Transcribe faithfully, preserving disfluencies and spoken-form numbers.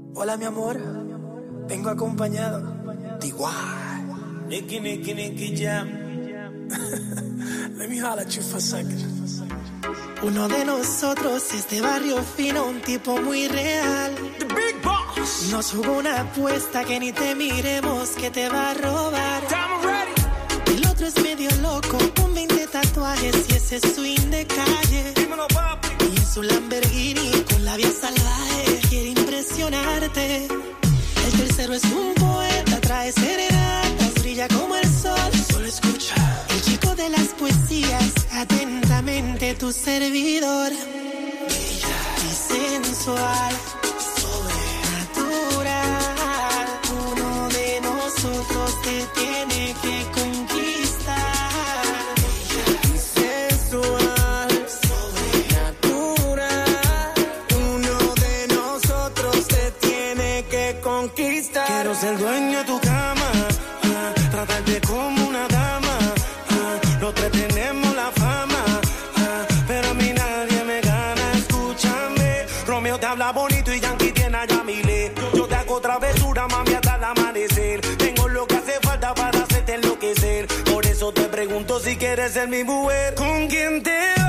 Hola, mi amor. Vengo acompañado. Igual. Nicky, Nicky, Nicky Jam. Let me holler at you for a second. Uno de nosotros es de barrio fino, un tipo muy real. The Big Boss. Nos jugó una apuesta que ni te miremos, que te va a robar. I'm ready. El otro es medio loco, con veinte tatuajes y ese swing de calle. Dímelo, papi. Y en su Lamborghini con la vía salvaje quiere impresionarte. El tercero es un poeta, trae serenatas, brilla como el sol. Solo escucha. El chico de las poesías, atentamente tu servidor. Bella y sensual, sobrenatural. Uno de nosotros te tiene que conquistar. Bella y sensual, sobrenatural. Uno de nosotros te tiene que conquistar. Quiero ser dueño de tu cama, ah, tratarte como una dama. Ah, los tres tenemos la fama, ah, pero a mí nadie me gana. Escúchame, Romeo te habla bonito y Yankee tiene a Yamile. Yo te hago travesura, mami, hasta el amanecer. Tengo lo que hace falta para hacerte enloquecer. Por eso te pregunto si quieres ser mi mujer. ¿Con quién te